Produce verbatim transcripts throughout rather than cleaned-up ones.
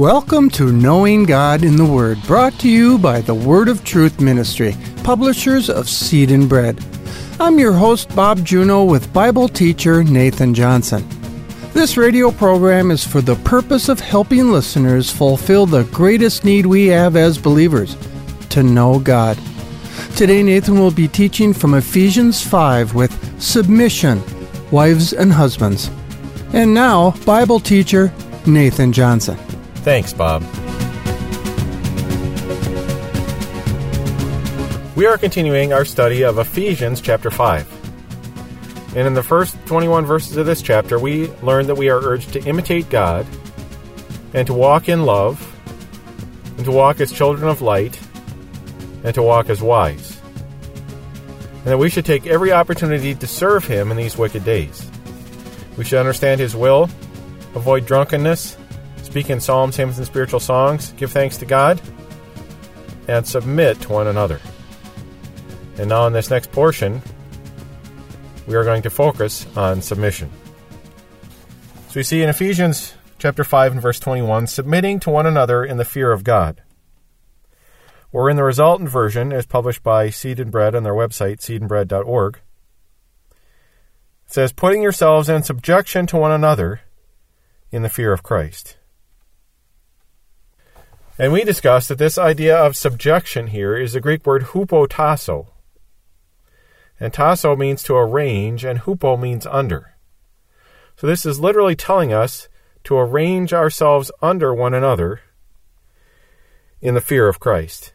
Welcome to Knowing God in the Word, brought to you by the Word of Truth Ministry, publishers of Seed and Bread. I'm your host, Bob Juneau, with Bible teacher Nathan Johnson. This radio program is for the purpose of helping listeners fulfill the greatest need we have as believers, to know God. Today, Nathan will be teaching from Ephesians five with Submission, Wives and Husbands. And now, Bible teacher Nathan Johnson. Thanks, Bob. We are continuing our study of Ephesians chapter five. And in the first twenty-one verses of this chapter, we learn that we are urged to imitate God and to walk in love and to walk as children of light and to walk as wise. And that we should take every opportunity to serve Him in these wicked days. We should understand His will, avoid drunkenness, speak in psalms, hymns, and spiritual songs, give thanks to God, and submit to one another. And now in this next portion, we are going to focus on submission. So we see in Ephesians chapter five and verse twenty-one, submitting to one another in the fear of God. Or in the resultant version, as published by Seed and Bread on their website, seed and bread dot org, it says, putting yourselves in subjection to one another in the fear of Christ. And we discussed that this idea of subjection here is the Greek word hupotasso. And tasso means to arrange, and hupo means under. So this is literally telling us to arrange ourselves under one another in the fear of Christ.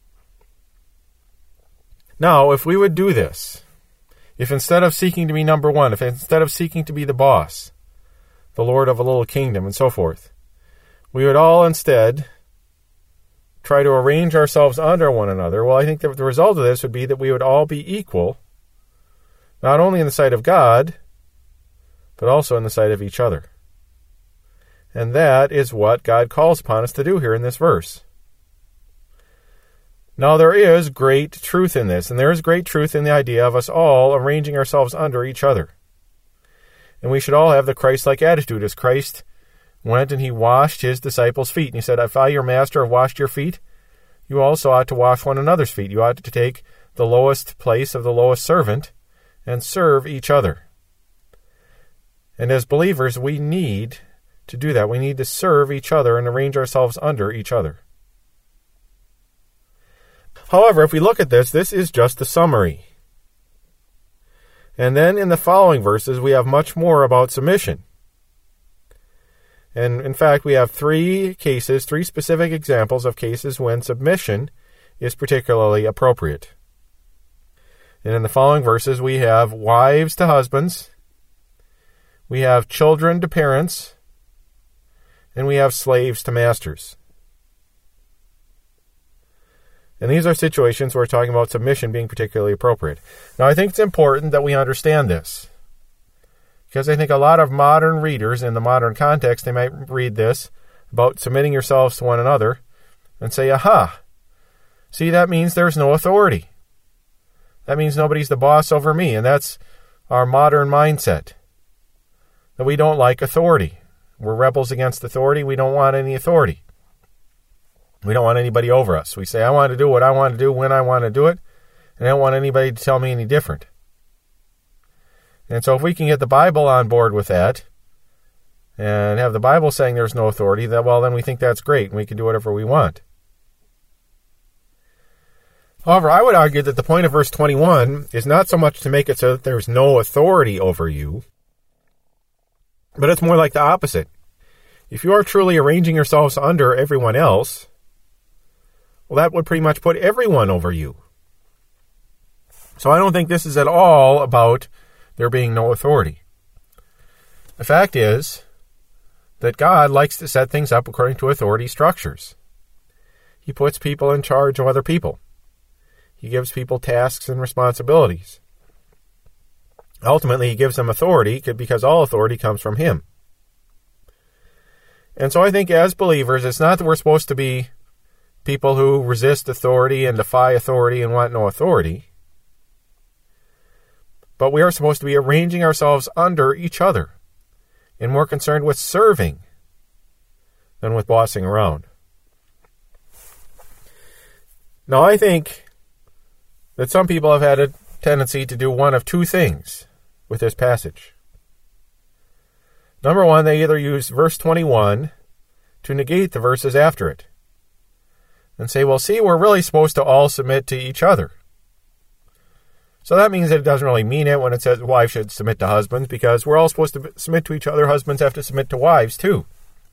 Now, if we would do this, if instead of seeking to be number one, if instead of seeking to be the boss, the Lord of a little kingdom, and so forth, we would all instead try to arrange ourselves under one another, well, I think that the result of this would be that we would all be equal, not only in the sight of God, but also in the sight of each other. And that is what God calls upon us to do here in this verse. Now, there is great truth in this, and there is great truth in the idea of us all arranging ourselves under each other. And we should all have the Christ-like attitude, as Christ went and he washed his disciples' feet. And he said, if I, your master, have washed your feet, you also ought to wash one another's feet. You ought to take the lowest place of the lowest servant and serve each other. And as believers, we need to do that. We need to serve each other and arrange ourselves under each other. However, if we look at this, this is just the summary. And then in the following verses, we have much more about submission. And in fact, we have three cases, three specific examples of cases when submission is particularly appropriate. And in the following verses, we have wives to husbands, we have children to parents, and we have slaves to masters. And these are situations where we're talking about submission being particularly appropriate. Now, I think it's important that we understand this, because I think a lot of modern readers in the modern context, they might read this about submitting yourselves to one another and say, aha, see, that means there's no authority. That means nobody's the boss over me. And that's our modern mindset, that we don't like authority. We're rebels against authority. We don't want any authority. We don't want anybody over us. We say, I want to do what I want to do when I want to do it, and I don't want anybody to tell me any different. And so if we can get the Bible on board with that and have the Bible saying there's no authority, that well, then we think that's great and we can do whatever we want. However, I would argue that the point of verse twenty-one is not so much to make it so that there's no authority over you, but it's more like the opposite. If you are truly arranging yourselves under everyone else, well, that would pretty much put everyone over you. So I don't think this is at all about there being no authority. The fact is that God likes to set things up according to authority structures. He puts people in charge of other people. He gives people tasks and responsibilities. Ultimately, he gives them authority because all authority comes from him. And so I think as believers, it's not that we're supposed to be people who resist authority and defy authority and want no authority. But we are supposed to be arranging ourselves under each other and more concerned with serving than with bossing around. Now, I think that some people have had a tendency to do one of two things with this passage. Number one, they either use verse twenty-one to negate the verses after it and say, well, see, we're really supposed to all submit to each other. So that means that it doesn't really mean it when it says wives should submit to husbands, because we're all supposed to submit to each other. Husbands have to submit to wives too.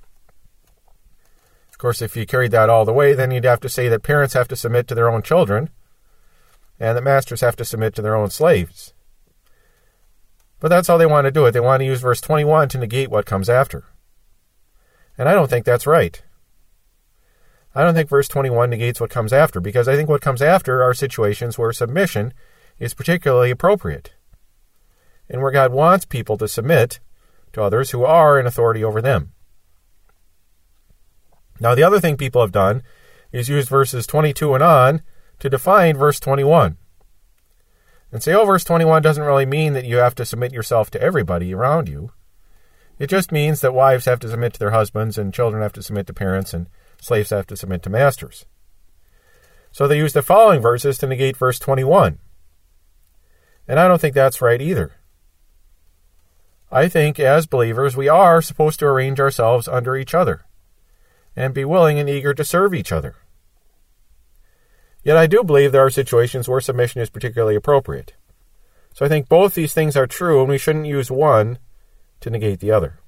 Of course, if you carried that all the way, then you'd have to say that parents have to submit to their own children and that masters have to submit to their own slaves. But that's how they want to do it. They want to use verse twenty-one to negate what comes after. And I don't think that's right. I don't think verse twenty-one negates what comes after, because I think what comes after are situations where submission is particularly appropriate, and where God wants people to submit to others who are in authority over them. Now, the other thing people have done is use verses twenty-two and on to define verse twenty-one. And say, oh, verse twenty-one doesn't really mean that you have to submit yourself to everybody around you. It just means that wives have to submit to their husbands, and children have to submit to parents, and slaves have to submit to masters. So they use the following verses to negate verse twenty-one. And I don't think that's right either. I think as believers, we are supposed to arrange ourselves under each other and be willing and eager to serve each other. Yet I do believe there are situations where submission is particularly appropriate. So I think both these things are true, and we shouldn't use one to negate the other.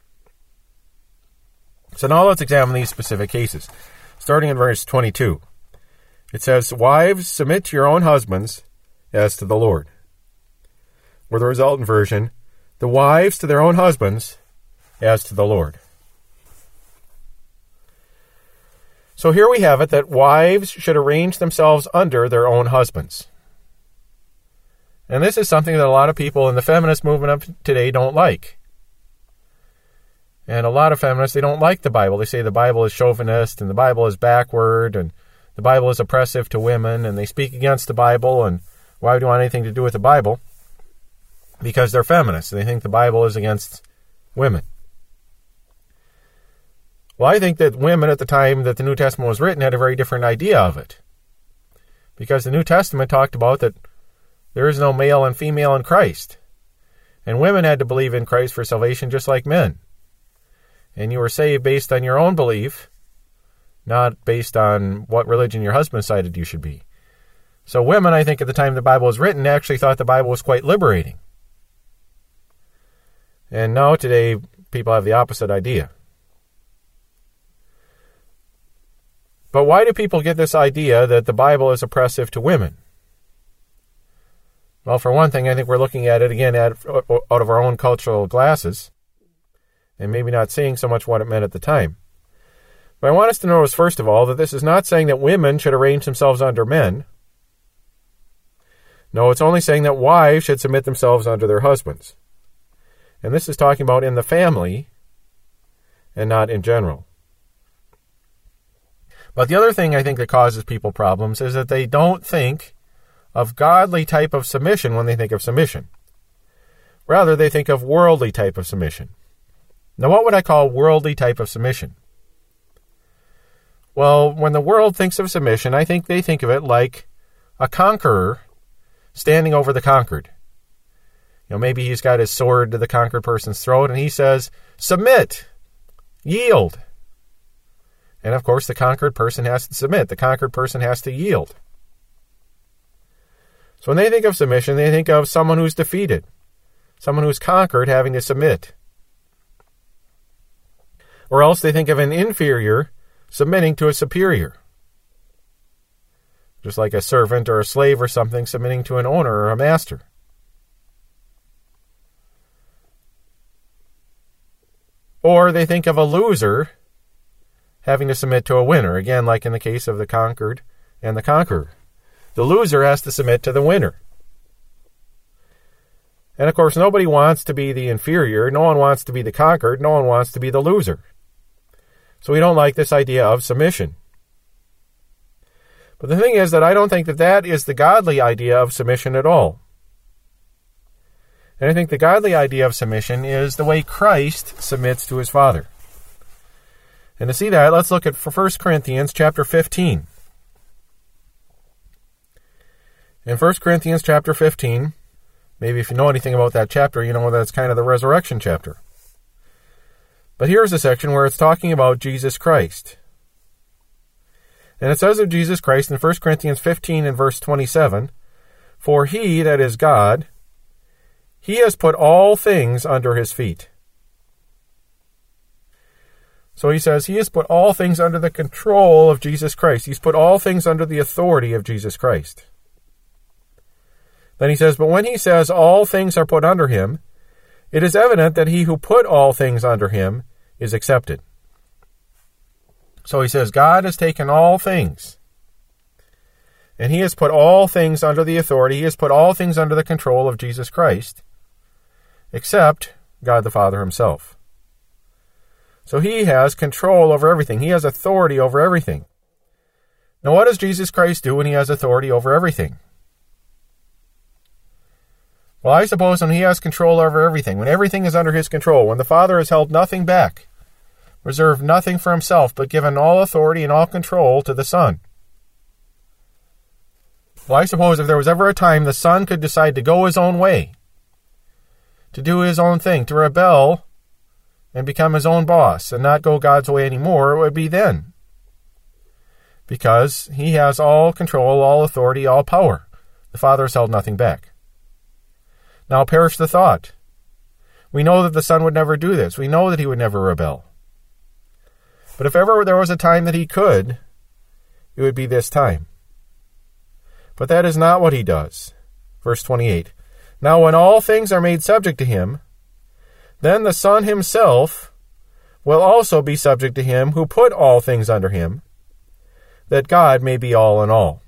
So now let's examine these specific cases. Starting in verse twenty-two. It says, wives, submit to your own husbands as to the Lord. Or the resultant version, the wives to their own husbands as to the Lord. So here we have it, that wives should arrange themselves under their own husbands. And this is something that a lot of people in the feminist movement of today don't like. And a lot of feminists, they don't like the Bible. They say the Bible is chauvinist, and the Bible is backward, and the Bible is oppressive to women, and they speak against the Bible, and why would you want anything to do with the Bible? Because they're feminists. They think the Bible is against women. Well, I think that women at the time that the New Testament was written had a very different idea of it. Because the New Testament talked about that there is no male and female in Christ. And women had to believe in Christ for salvation just like men. And you were saved based on your own belief, not based on what religion your husband decided you should be. So women, I think at the time the Bible was written, actually thought the Bible was quite liberating. And now today, people have the opposite idea. But why do people get this idea that the Bible is oppressive to women? Well, for one thing, I think we're looking at it, again, out of our own cultural glasses, and maybe not seeing so much what it meant at the time. But I want us to notice, first of all, that this is not saying that women should arrange themselves under men. No, it's only saying that wives should submit themselves under their husbands. And this is talking about in the family and not in general. But the other thing I think that causes people problems is that they don't think of godly type of submission when they think of submission. Rather, they think of worldly type of submission. Now, what would I call worldly type of submission? Well, when the world thinks of submission, I think they think of it like a conqueror standing over the conquered. You know, maybe he's got his sword to the conquered person's throat, and he says, submit, yield. And of course, the conquered person has to submit. The conquered person has to yield. So when they think of submission, they think of someone who's defeated, someone who's conquered having to submit. Or else they think of an inferior submitting to a superior. Just like a servant or a slave or something submitting to an owner or a master. Or they think of a loser having to submit to a winner, again, like in the case of the conquered and the conqueror. The loser has to submit to the winner. And of course, nobody wants to be the inferior. No one wants to be the conquered. No one wants to be the loser. So we don't like this idea of submission. But the thing is that I don't think that that is the godly idea of submission at all. And I think the godly idea of submission is the way Christ submits to his Father. And to see that, let's look at First Corinthians chapter fifteen. In First Corinthians chapter fifteen, maybe if you know anything about that chapter, you know that's kind of the resurrection chapter. But here's a section where it's talking about Jesus Christ. And it says of Jesus Christ in First Corinthians fifteen and verse twenty-seven, "For he, that is God, he has put all things under his feet." So he says he has put all things under the control of Jesus Christ. He's put all things under the authority of Jesus Christ. Then he says, but when he says all things are put under him, it is evident that he who put all things under him is accepted. So he says God has taken all things, and he has put all things under the authority. He has put all things under the control of Jesus Christ, except God the Father himself. So he has control over everything. He has authority over everything. Now, what does Jesus Christ do when he has authority over everything? Well, I suppose when he has control over everything, when everything is under his control, when the Father has held nothing back, reserved nothing for himself, but given all authority and all control to the Son. Well, I suppose if there was ever a time the Son could decide to go his own way, to do his own thing, to rebel and become his own boss and not go God's way anymore, it would be then. Because he has all control, all authority, all power. The Father has held nothing back. Now perish the thought. We know that the Son would never do this. We know that he would never rebel. But if ever there was a time that he could, it would be this time. But that is not what he does. Verse twenty-eight. Now when all things are made subject to him, then the Son himself will also be subject to him who put all things under him, that God may be all in all.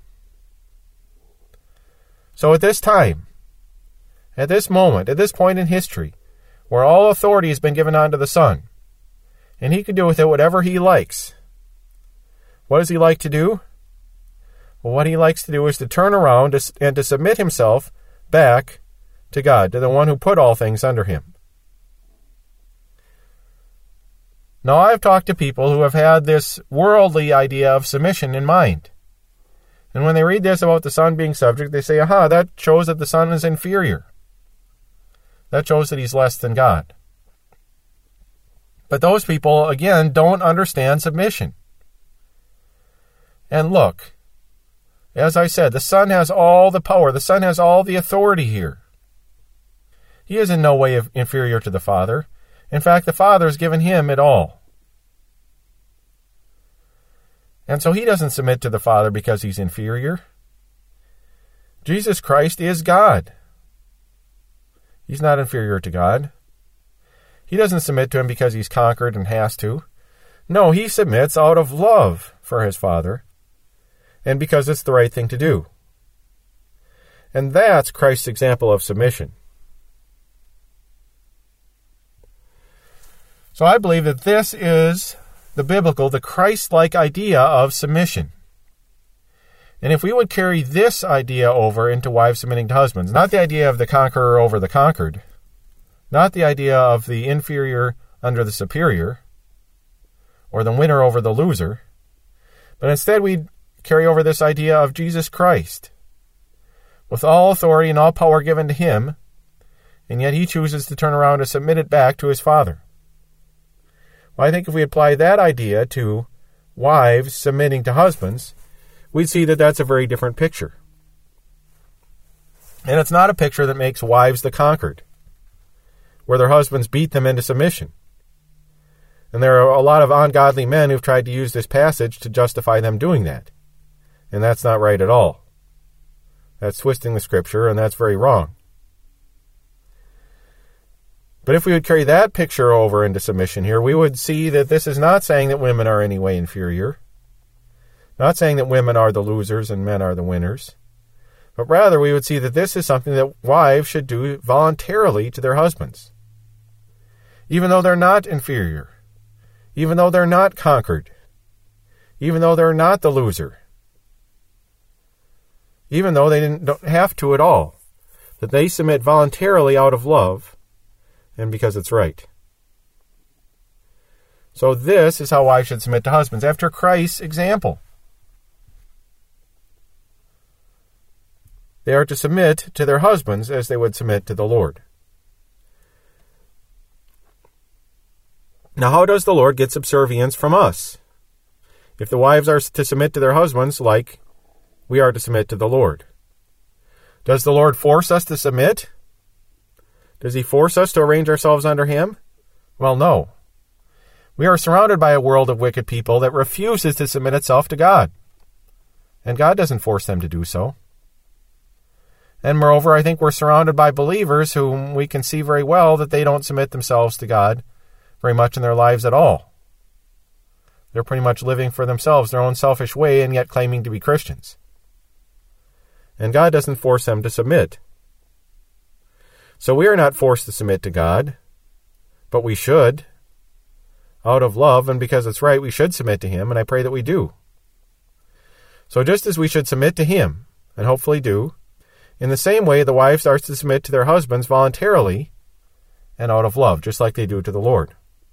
So at this time, at this moment, at this point in history, where all authority has been given unto the Son, and he can do with it whatever he likes, what does he like to do? Well, what he likes to do is to turn around and to submit himself back to God, to the one who put all things under him. Now, I've talked to people who have had this worldly idea of submission in mind. And when they read this about the Son being subject, they say, aha, that shows that the Son is inferior. That shows that he's less than God. But those people, again, don't understand submission. And look, as I said, the Son has all the power. The Son has all the authority here. He is in no way inferior to the Father. In fact, the Father has given him it all. And so he doesn't submit to the Father because he's inferior. Jesus Christ is God. He's not inferior to God. He doesn't submit to him because he's conquered and has to. No, he submits out of love for his Father and because it's the right thing to do. And that's Christ's example of submission. So I believe that this is the biblical, the Christ-like idea of submission. And if we would carry this idea over into wives submitting to husbands, not the idea of the conqueror over the conquered, not the idea of the inferior under the superior, or the winner over the loser, but instead we'd carry over this idea of Jesus Christ, with all authority and all power given to him, and yet he chooses to turn around and submit it back to his Father. Well, I think if we apply that idea to wives submitting to husbands, we'd see that that's a very different picture. And it's not a picture that makes wives the conquered, where their husbands beat them into submission. And there are a lot of ungodly men who've tried to use this passage to justify them doing that. And that's not right at all. That's twisting the Scripture, and that's very wrong. But if we would carry that picture over into submission here, we would see that this is not saying that women are in any way inferior. Not saying that women are the losers and men are the winners. But rather, we would see that this is something that wives should do voluntarily to their husbands. Even though they're not inferior. Even though they're not conquered. Even though they're not the loser. Even though they didn't, don't have to at all. That they submit voluntarily out of love and because it's right. So this is how wives should submit to husbands, after Christ's example. They are to submit to their husbands as they would submit to the Lord. Now, how does the Lord get subservience from us? If the wives are to submit to their husbands like we are to submit to the Lord. Does the Lord force us to submit? Does he force us to arrange ourselves under him? Well, no. We are surrounded by a world of wicked people that refuses to submit itself to God. And God doesn't force them to do so. And moreover, I think we're surrounded by believers whom we can see very well that they don't submit themselves to God very much in their lives at all. They're pretty much living for themselves, their own selfish way, and yet claiming to be Christians. And God doesn't force them to submit. So we are not forced to submit to God, but we should. Out of love, and because it's right, we should submit to him, and I pray that we do. So just as we should submit to him, and hopefully do, in the same way the wives are to submit to their husbands voluntarily and out of love, just like they do to the Lord.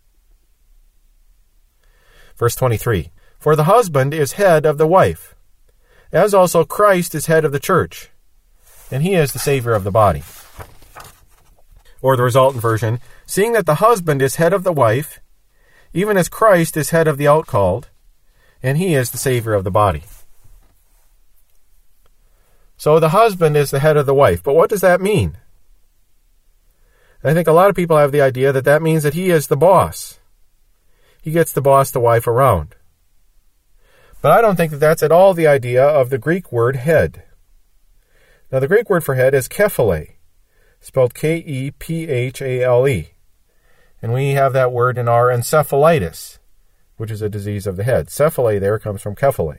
Verse twenty-three, for the husband is head of the wife, as also Christ is head of the church, and he is the Savior of the body. Or the resultant version, seeing that the husband is head of the wife, even as Christ is head of the outcalled, and he is the Savior of the body. So the husband is the head of the wife, but what does that mean? I think a lot of people have the idea that that means that he is the boss. He gets to boss the wife around. But I don't think that that's at all the idea of the Greek word head. Now the Greek word for head is kephale, spelled K E P H A L E. And we have that word in our encephalitis, which is a disease of the head. Cephale there comes from kephale.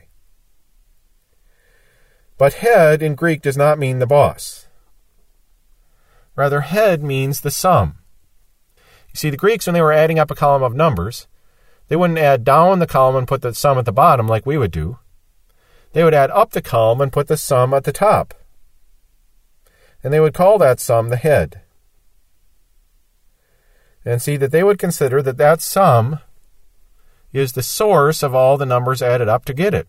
But head in Greek does not mean the boss. Rather, head means the sum. You see, the Greeks, when they were adding up a column of numbers, they wouldn't add down the column and put the sum at the bottom like we would do. They would add up the column and put the sum at the top. And they would call that sum the head. And see that they would consider that that sum is the source of all the numbers added up to get it.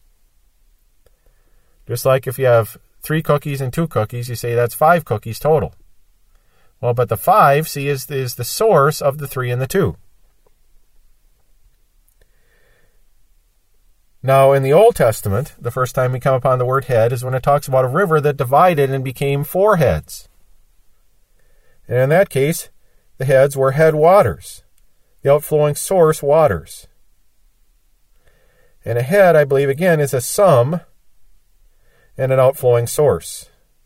Just like if you have three cookies and two cookies, you say that's five cookies total. Well, but the five, see, is, is the source of the three and the two. Now, in the Old Testament, the first time we come upon the word head is when it talks about a river that divided and became four heads. And in that case, the heads were head waters, the outflowing source waters. And a head, I believe, again, is a sum and an outflowing source.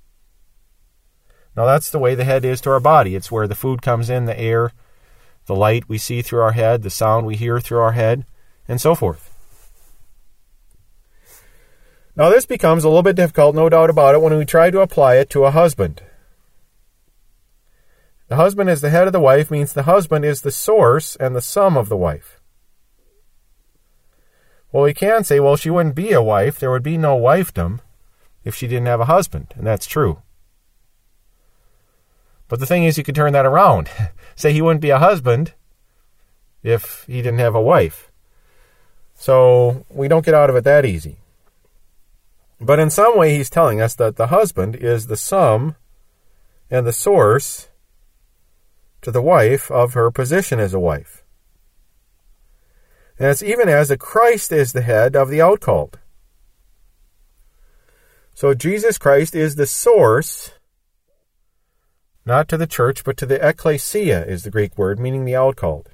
Now, that's the way the head is to our body. It's where the food comes in, the air, the light we see through our head, the sound we hear through our head, and so forth. Now, this becomes a little bit difficult, no doubt about it, when we try to apply it to a husband. The husband is the head of the wife means the husband is the source and the sum of the wife. Well, we can say, well, she wouldn't be a wife. There would be no wifedom if she didn't have a husband, and that's true. But the thing is, you could turn that around. Say he wouldn't be a husband if he didn't have a wife. So we don't get out of it that easy. But in some way, he's telling us that the husband is the sum and the source to the wife of her position as a wife. And it's even as that Christ is the head of the outcalled. So Jesus Christ is the source, not to the church, but to the ecclesia is the Greek word, meaning the outcalled.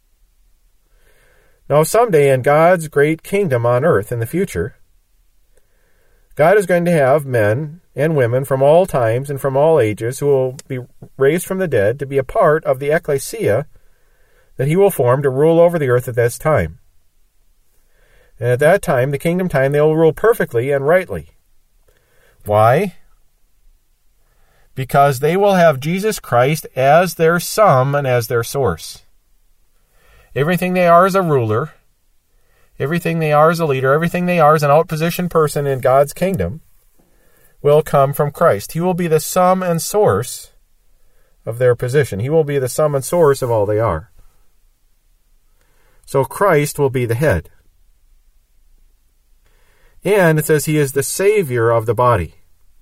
Now someday in God's great kingdom on earth in the future, God is going to have men and women from all times and from all ages who will be raised from the dead to be a part of the ecclesia that he will form to rule over the earth at this time. And at that time, the kingdom time, they will rule perfectly and rightly. Why? Because they will have Jesus Christ as their sum and as their source. Everything they are is a ruler. Everything they are as a leader, everything they are as an outpositioned person in God's kingdom will come from Christ. He will be the sum and source of their position. He will be the sum and source of all they are. So Christ will be the head. And it says he is the Savior of the body.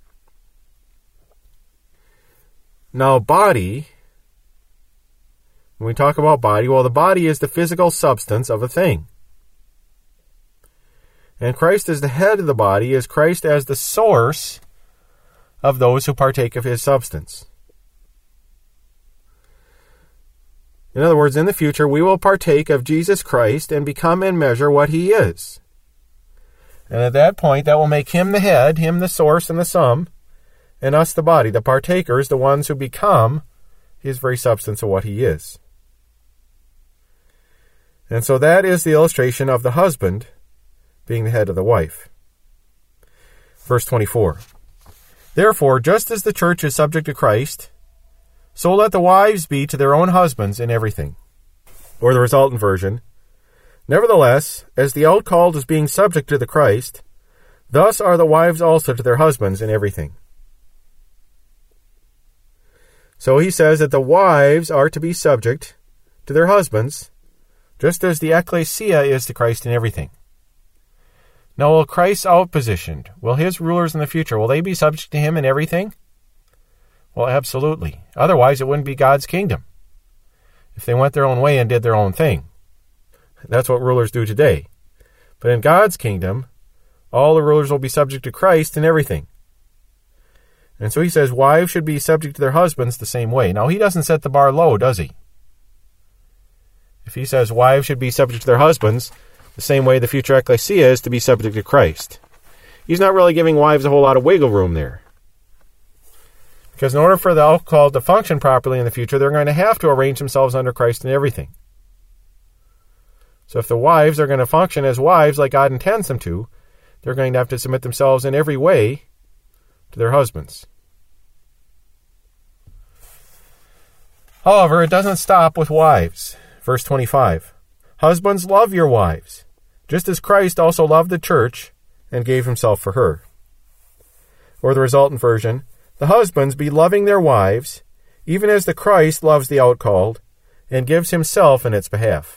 Now, body, when we talk about body, well, the body is the physical substance of a thing. And Christ as the head of the body is Christ as the source of those who partake of his substance. In other words, in the future, we will partake of Jesus Christ and become in measure what he is. And at that point, that will make him the head, him the source and the sum, and us the body, the partakers, the ones who become his very substance of what he is. And so that is the illustration of the husband being the head of the wife. Verse twenty-four. Therefore, just as the church is subject to Christ, so let the wives be to their own husbands in everything. Or the resultant version, nevertheless, as the outcalled is being subject to the Christ, thus are the wives also to their husbands in everything. So he says that the wives are to be subject to their husbands, just as the ecclesia is to Christ in everything. Now, will Christ's outpositioned, will his rulers in the future, will they be subject to him in everything? Well, absolutely. Otherwise, it wouldn't be God's kingdom. If they went their own way and did their own thing. That's what rulers do today. But in God's kingdom, all the rulers will be subject to Christ in everything. And so he says wives should be subject to their husbands the same way. Now, he doesn't set the bar low, does he? If he says wives should be subject to their husbands the same way the future ecclesia is to be subject to Christ, he's not really giving wives a whole lot of wiggle room there. Because in order for the outcalled to function properly in the future, they're going to have to arrange themselves under Christ in everything. So if the wives are going to function as wives like God intends them to, they're going to have to submit themselves in every way to their husbands. However, it doesn't stop with wives. Verse twenty-five. Husbands, love your wives, just as Christ also loved the church and gave himself for her. Or the resultant version, the husbands be loving their wives, even as the Christ loves the outcalled, and gives himself in its behalf.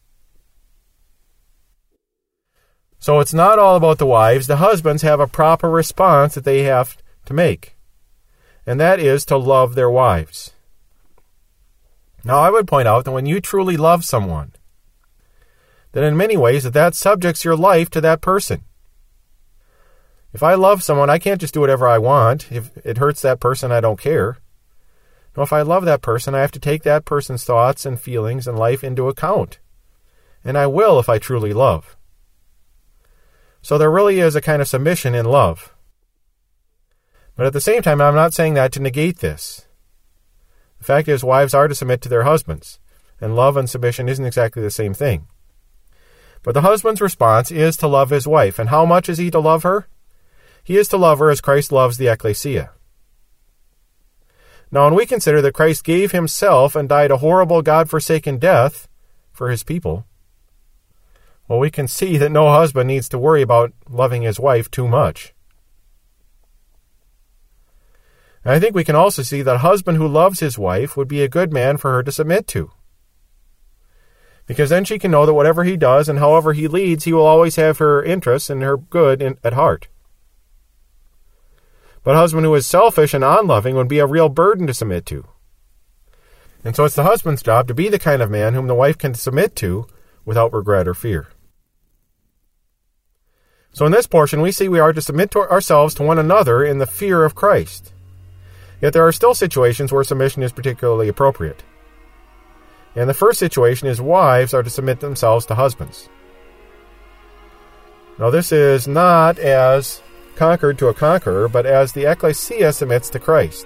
So it's not all about the wives. The husbands have a proper response that they have to make, and that is to love their wives. Now, I would point out that when you truly love someone, that in many ways that that subjects your life to that person. If I love someone, I can't just do whatever I want. If it hurts that person, I don't care. No, if I love that person, I have to take that person's thoughts and feelings and life into account. And I will if I truly love. So there really is a kind of submission in love. But at the same time, I'm not saying that to negate this. The fact is, wives are to submit to their husbands, and love and submission isn't exactly the same thing. But the husband's response is to love his wife. And how much is he to love her? He is to love her as Christ loves the ecclesia. Now, when we consider that Christ gave himself and died a horrible, God-forsaken death for his people, well, we can see that no husband needs to worry about loving his wife too much. And I think we can also see that a husband who loves his wife would be a good man for her to submit to. Because then she can know that whatever he does and however he leads, he will always have her interests and her good in, at heart. But a husband who is selfish and unloving would be a real burden to submit to. And so it's the husband's job to be the kind of man whom the wife can submit to without regret or fear. So in this portion, we see we are to submit to ourselves to one another in the fear of Christ. Yet there are still situations where submission is particularly appropriate. And the first situation is wives are to submit themselves to husbands. Now this is not as conquered to a conqueror, but as the ecclesia submits to Christ.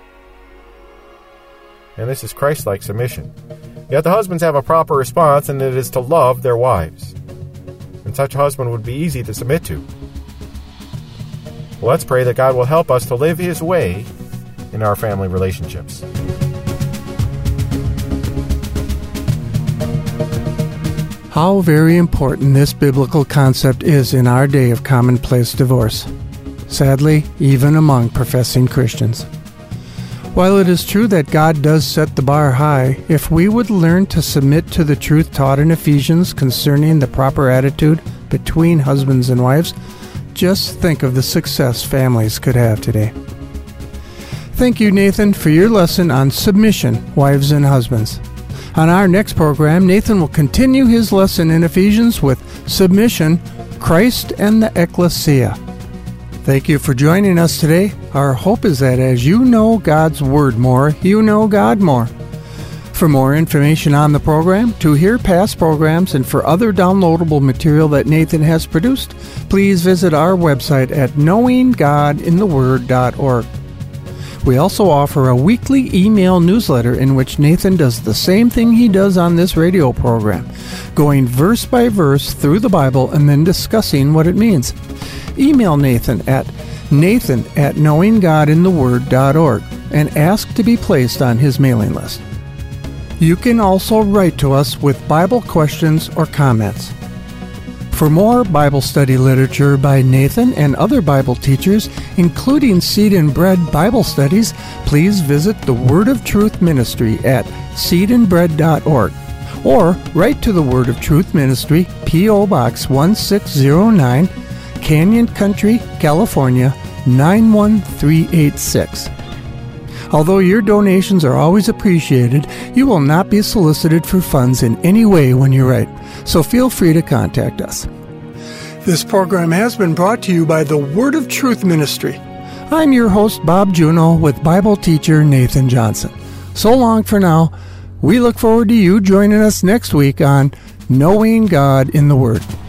And this is Christ-like submission. Yet the husbands have a proper response, and it is to love their wives. And such a husband would be easy to submit to. Well, let's pray that God will help us to live his way in our family relationships. How very important this biblical concept is in our day of commonplace divorce. Sadly, even among professing Christians. While it is true that God does set the bar high, if we would learn to submit to the truth taught in Ephesians concerning the proper attitude between husbands and wives, just think of the success families could have today. Thank you, Nathan, for your lesson on submission, wives and husbands. On our next program, Nathan will continue his lesson in Ephesians with Submission, Christ and the Ecclesia. Thank you for joining us today. Our hope is that as you know God's Word more, you know God more. For more information on the program, to hear past programs, and for other downloadable material that Nathan has produced, please visit our website at knowing god in the word dot org. We also offer a weekly email newsletter in which Nathan does the same thing he does on this radio program, going verse by verse through the Bible and then discussing what it means. Email Nathan at nathan at knowing god in the word dot org and ask to be placed on his mailing list. You can also write to us with Bible questions or comments. For more Bible study literature by Nathan and other Bible teachers, including Seed and Bread Bible studies, please visit the Word of Truth Ministry at seed and bread dot org or write to the Word of Truth Ministry, P O Box one six zero nine, Canyon Country, California, nine one three eight six. Although your donations are always appreciated, you will not be solicited for funds in any way when you write, so feel free to contact us. This program has been brought to you by the Word of Truth Ministry. I'm your host, Bob Juno, with Bible teacher Nathan Johnson. So long for now. We look forward to you joining us next week on Knowing God in the Word.